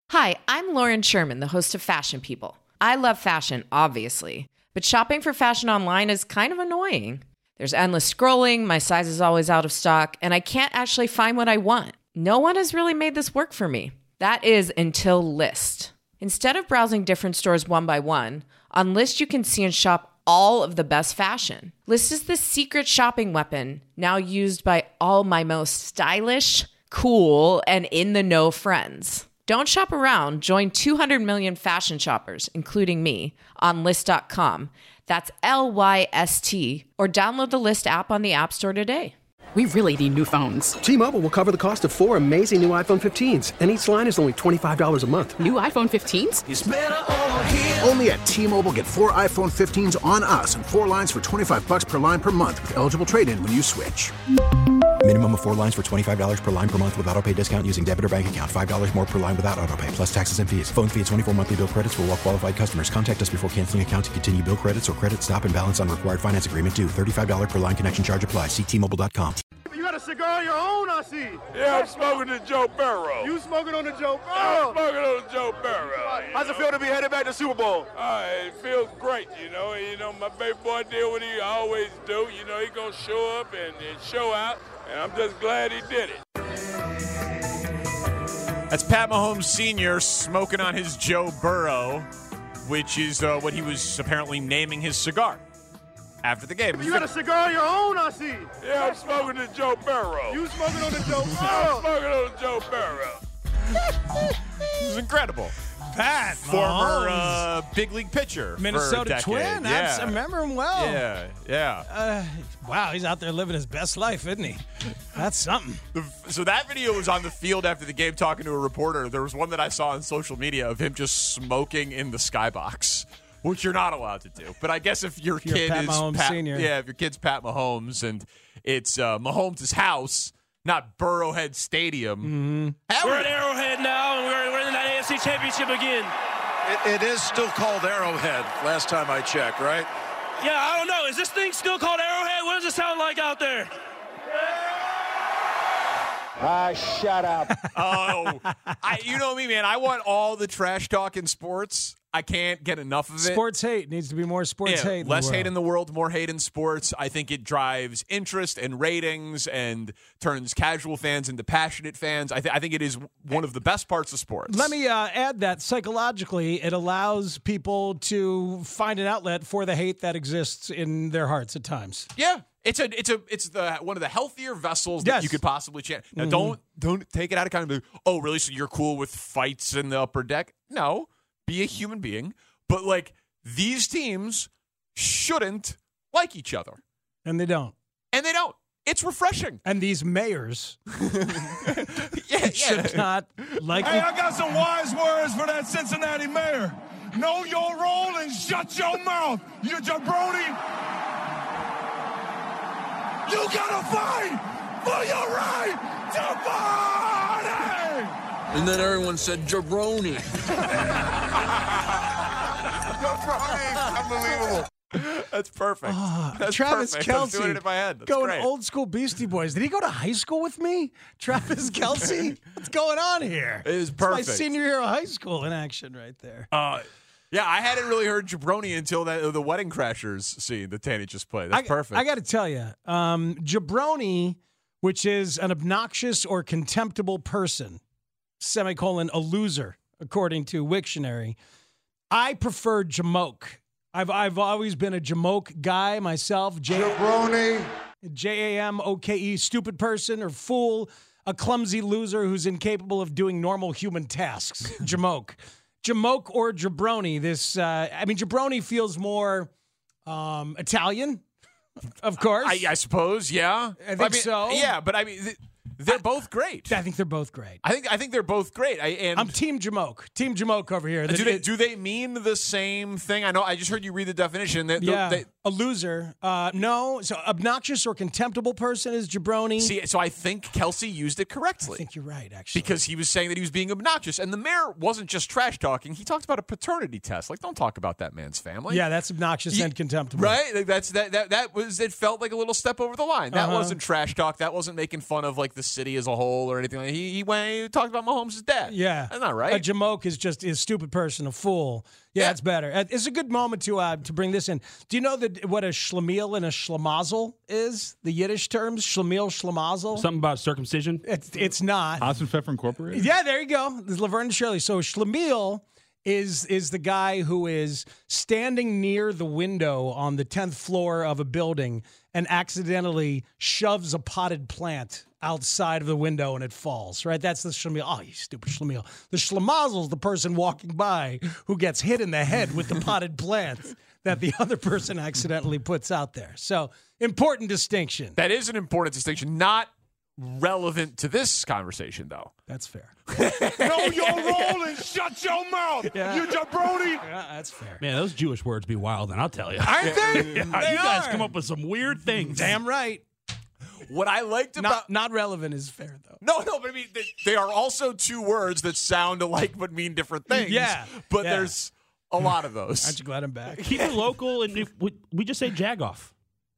Hi, I'm Lauren Sherman, the host of Fashion People. I love fashion, obviously, but shopping for fashion online is kind of annoying. There's endless scrolling, my size is always out of stock, and I can't actually find what I want. No one has really made this work for me. That is until Lyst. Instead of browsing different stores one by one, on Lyst you can see and shop all of the best fashion. Lyst is the secret shopping weapon, now used by all my most stylish, cool, and in-the-know friends. Don't shop around. Join 200 million fashion shoppers, including me, on Lyst.com. That's Lyst, or download the Lyst app on the App Store today. We really need new phones. T-Mobile will cover the cost of 4 amazing new iPhone 15s, and each line is only $25 a month. New iPhone 15s? It's better over here. Only at T-Mobile, get 4 iPhone 15s on us and 4 lines for $25 per line per month with eligible trade-in when you switch. Minimum of 4 lines for $25 per line per month with autopay discount using debit or bank account. $5 more per line without autopay, plus taxes and fees. Phone fee at 24 monthly bill credits for well-qualified customers. Contact us before canceling account to continue bill credits or credit stop and balance on required finance agreement due. $35 per line connection charge applies. See T-Mobile.com. You got a cigar of your own, I see. Yeah, I'm smoking the Joe Burrow. You smoking on the Joe I'm Burrow? smoking on the Joe Burrow. How's it feel to be headed back to Super Bowl? It feels great, you know. My baby boy did what he always do. You know, he gonna show up and show out, and I'm just glad he did it. That's Pat Mahomes Sr. smoking on his Joe Burrow, which is what he was apparently naming his cigar after the game. You got a cigar of your own, I see. Yeah, I'm smoking the Joe Burrow. You smoking on the Joe I'm Burrow? smoking on the Joe Burrow. This is incredible. Pat Former big league pitcher. Minnesota Twin. Yeah. I remember him well. Yeah. Wow, he's out there living his best life, isn't he? That's something. So that video was on the field after the game talking to a reporter. There was one that I saw on social media of him just smoking in the skybox, which you're not allowed to do. But I guess if your kid Pat is Mahomes Sr. Yeah, if your kid's Pat Mahomes and it's Mahomes' house, not Burrowhead Stadium. Mm-hmm. We're at Arrowhead now, and we're in that AFC Championship again. It is still called Arrowhead, last time I checked, right? Yeah, I don't know. Is this thing still called Arrowhead? What does it sound like out there? Shut up. You know me, man. I want all the trash talk in sports. I can't get enough of it. Sports hate. Needs to be more sports hate. Less hate in the world, more hate in sports. I think it drives interest and ratings and turns casual fans into passionate fans. I think it is one of the best parts of sports. Let me add that psychologically, it allows people to find an outlet for the hate that exists in their hearts at times. Yeah. It's one of the healthier vessels that you could possibly chant. Now, don't take it out of context. Oh, really? So you're cool with fights in the upper deck? No. Be a human being, but these teams shouldn't like each other. And they don't. It's refreshing. And these mayors should not like Hey, I got some wise words for that Cincinnati mayor. Know your role and shut your mouth, you jabroni. You gotta fight for your right to party! And then everyone said jabroni. Unbelievable. That's perfect. That's Travis perfect. Kelce I'm doing it in my head. That's going great. old school Beastie Boys. Did he go to high school with me? Travis Kelce? What's going on here? It is perfect. It's my senior year of high school in action right there. Yeah, I hadn't really heard Jabroni until the Wedding Crashers scene that Tanny just played. That's perfect. I got to tell you, jabroni, which is an obnoxious or contemptible person, a loser, according to Wiktionary. I prefer jamoke. I've always been a jamoke guy myself. Jabroni. Jamoke, stupid person or fool, a clumsy loser who's incapable of doing normal human tasks. Jamoke. Jamoke or jabroni. Jabroni feels more Italian, of course. I suppose, yeah. I think so. Yeah, but they're both great. I think they're both great. I think they're both great. I'm Team Jamoke. Team Jamoke over here. Do they mean the same thing? I know. I just heard you read the definition. A loser. No. So obnoxious or contemptible person is jabroni. See, so I think Kelce used it correctly. I think you're right, actually. Because he was saying that he was being obnoxious. And the mayor wasn't just trash talking. He talked about a paternity test. Like, don't talk about that man's family. Yeah, that's obnoxious and contemptible. Right? Like, that was, it felt like a little step over the line. That wasn't trash talk. That wasn't making fun of, like, the city as a whole or anything. Like, he talked about Mahomes' dad. Yeah. That's not right. A jamoke is just a stupid person, a fool. Yeah, it's better. It's a good moment to bring this in. Do you know what a schlemiel and a schlemazel is? The Yiddish terms, schlemiel, schlemazel? Something about circumcision? It's not. Haas and Pfeffer Incorporated? Yeah, there you go. There's Laverne and Shirley. So schlemiel is the guy who is standing near the window on the 10th floor of a building and accidentally shoves a potted plant outside of the window and it falls, right? That's the schlemiel. Oh, you stupid schlemiel. The schlemazel is the person walking by who gets hit in the head with the potted plant that the other person accidentally puts out there. So, important distinction. That is an important distinction. Not relevant to this conversation, though. That's fair. No, you're rolling. Shut your mouth. Yeah. You jabroni. Yeah, that's fair. Man, those Jewish words be wild, and I'll tell you. Aren't they? You guys come up with some weird things. Damn right. What I liked about... Not relevant is fair, though. No, but I mean, they are also two words that sound alike but mean different things. Yeah. But there's a lot of those. Aren't you glad I'm back? Keep it local, and we just say jagoff.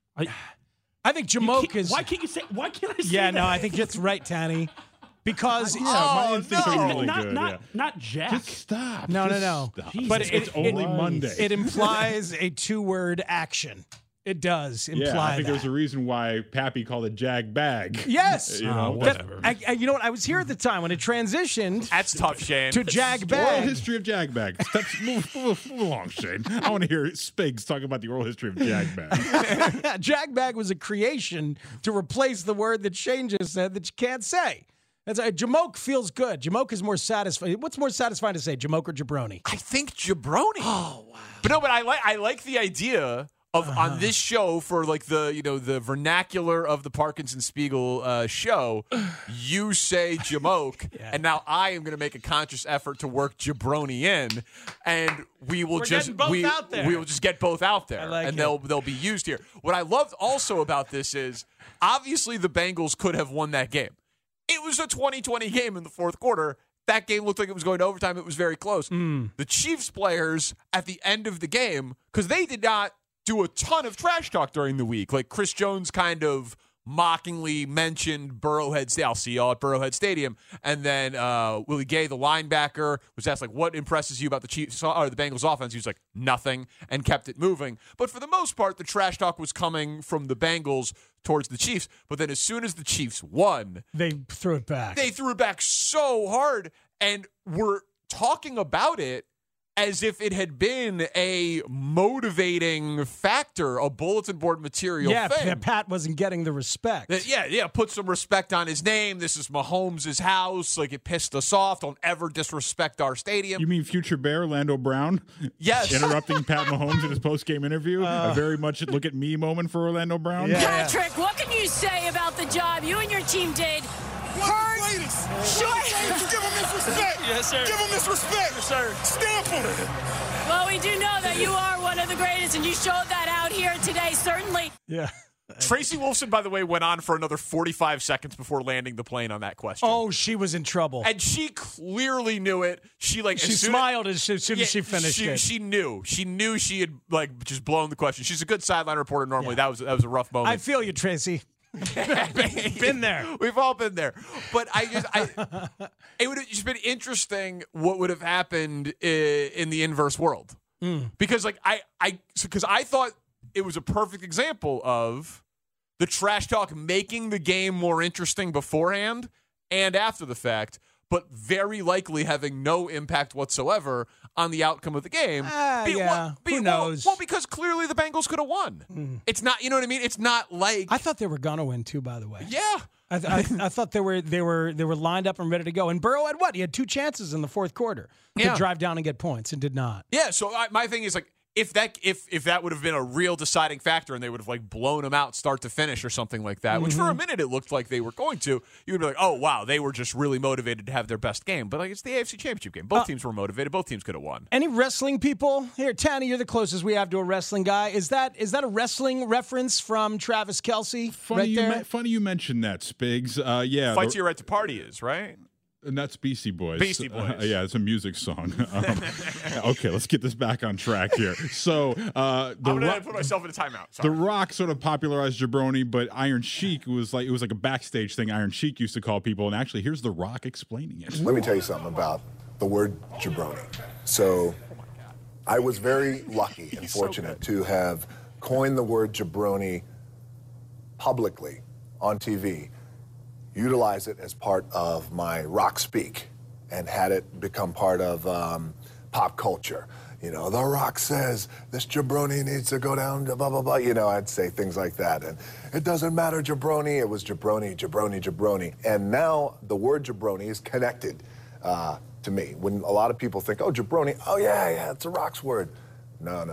I think jamoke is... Why can't I say Yeah, that? no, I think it's right, Tanny. Because... my instincts are really good. Not Jack. Just stop. No. Stop. But it's only Monday. It implies a two-word action. It does imply I think that. there's a reason why Pappy called it Jag Bag. Yes. You know, whatever. You know what? I was here at the time when it transitioned. That's tough, Shane. To Jag Oral Bag. history of Jag Bag. Move along, Shane. I want to hear Spigs talk about the oral history of Jag Bag. Jag Bag was a creation to replace the word that Shane just said that you can't say. Jamoke feels good. Jamoke is more satisfying. What's more satisfying to say, Jamoke or jabroni? I think jabroni. Oh, wow. But no, but I like the idea of on this show for like the vernacular of the Parkinson Spiegel show, you say jamoke, and now I am going to make a conscious effort to work jabroni in, and we will we will just get both out there, and they'll be used here. What I loved also about this is obviously the Bengals could have won that game. It was a 20-20 game in the fourth quarter. That game looked like it was going to overtime. It was very close. The Chiefs players at the end of the game, because they did not do a ton of trash talk during the week. Like Chris Jones kind of mockingly mentioned Burrowhead. I'll see y'all at Burrowhead Stadium. And then Willie Gay, the linebacker, was asked, like, what impresses you about the Chiefs or the Bengals offense? He was like, nothing, and kept it moving. But for the most part, the trash talk was coming from the Bengals towards the Chiefs. But then as soon as the Chiefs won, they threw it back. They threw it back so hard, and were talking about it as if it had been a motivating factor, a bulletin board material thing. Yeah, Pat wasn't getting the respect. Put some respect on his name. This is Mahomes' house. Like, it pissed us off. Don't ever disrespect our stadium. You mean future Bear, Lando Brown? Yes. Interrupting Pat Mahomes in his post-game interview? A very much look-at-me moment for Orlando Brown? Yeah. Patrick, what can you say about the job you and your team did? Sure. Give him this respect. Yes, sir. Give him this respect. Yes, sir. Stamp on it. Well, we do know that you are one of the greatest, and you showed that out here today, certainly. Yeah. Tracy Wolfson, by the way, went on for another 45 seconds before landing the plane on that question. Oh, she was in trouble. And she clearly knew it. She smiled as soon as she finished it. She knew. She knew she had just blown the question. She's a good sideline reporter normally. Yeah. That was a rough moment. I feel you, Tracy. Been there. We've all been there. But it would have just been interesting what would have happened in the inverse world. Because I thought it was a perfect example of the trash talk making the game more interesting beforehand and after the fact, but very likely having no impact whatsoever on the outcome of the game. Who knows? Well, because clearly the Bengals could have won. It's not, you know what I mean? It's not like I thought they were gonna win too. By the way, yeah. I thought they were lined up and ready to go. And Burrow had what? He had two chances in the fourth quarter to drive down and get points and did not. Yeah. So my thing is like, if that would have been a real deciding factor and they would have like blown them out start to finish or something like that, which for a minute it looked like they were going to, you would be like, oh wow, they were just really motivated to have their best game. But like it's the AFC Championship game. Both teams were motivated. Both teams could have won. Any wrestling people here? Tanny, you're the closest we have to a wrestling guy. Is that a wrestling reference from Travis Kelce? Funny you mentioned that, Spigs. Yeah, Fight to Your Right to Party is right. And that's Beastie Boys. Beastie Boys. Yeah, it's a music song. Okay, let's get this back on track here. So, I'm gonna put myself in a timeout. Sorry. The Rock sort of popularized jabroni, but Iron Sheik was like a backstage thing. Iron Sheik used to call people, and actually, here's The Rock explaining it. Let me tell you something about the word jabroni. So, I was very lucky and fortunate to have coined the word jabroni publicly on TV. Utilize it as part of my rock speak and had it become part of pop culture. You know, The Rock says this jabroni needs to go down to blah, blah, blah. You know, I'd say things like that. And it doesn't matter jabroni. It was jabroni, jabroni, jabroni. And now the word jabroni is connected to me. When a lot of people think, oh, jabroni, oh, yeah, it's a Rock's word. No.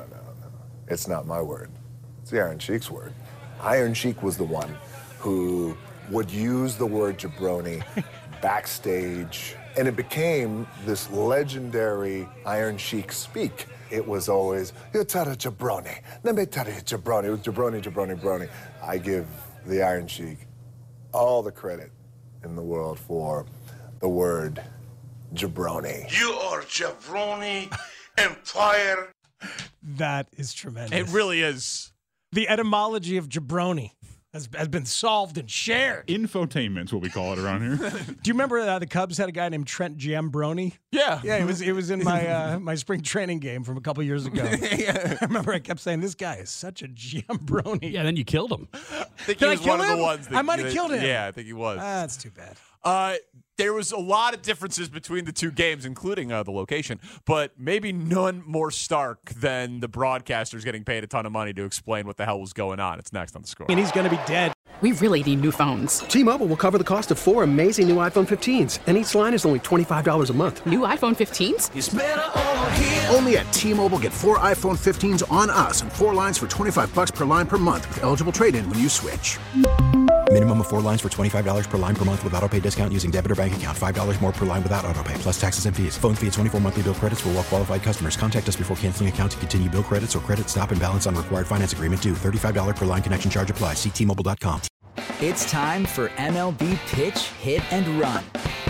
It's not my word. It's the Iron Sheik's word. Iron Sheik was the one who would use the word jabroni backstage, and it became this legendary Iron Sheik speak. It was always, you tell a jabroni, let me tell you jabroni. It was jabroni, jabroni, jabroni. I give the Iron Sheik all the credit in the world for the word jabroni. You are jabroni empire. That is tremendous. It really is. The etymology of jabroni has been solved and shared. Infotainment's what we call it around here. Do you remember the Cubs had a guy named Trent Giambroni? Yeah. Yeah, it was in my my spring training game from a couple years ago. I remember I kept saying, this guy is such a Giambroni. Yeah, then you killed him. I think he was one of the ones that I might have killed him. Yeah, I think he was. That's too bad. There was a lot of differences between the two games, including the location, but maybe none more stark than the broadcasters getting paid a ton of money to explain what the hell was going on. It's next on The Score. And he's going to be dead. We really need new phones. T-Mobile will cover the cost of 4 amazing new iPhone 15s, and each line is only $25 a month. New iPhone 15s? It's better over here. Only at T-Mobile, get 4 iPhone 15s on us and 4 lines for $25 per line per month with eligible trade-in when you switch. Minimum of 4 lines for $25 per line per month with autopay discount using debit or bank account. $5 more per line without autopay, plus taxes and fees. Phone fee at 24 monthly bill credits for well-qualified customers. Contact us before canceling account to continue bill credits or credit stop and balance on required finance agreement due. $35 per line connection charge applies. See T-Mobile.com. It's time for MLB Pitch, Hit, and Run,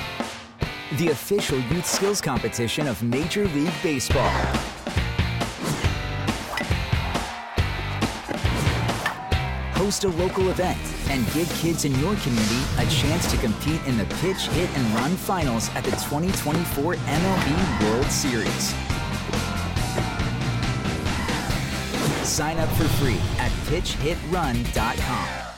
the official youth skills competition of Major League Baseball. Host a local event and give kids in your community a chance to compete in the Pitch, Hit, and Run finals at the 2024 MLB World Series. Sign up for free at pitchhitrun.com.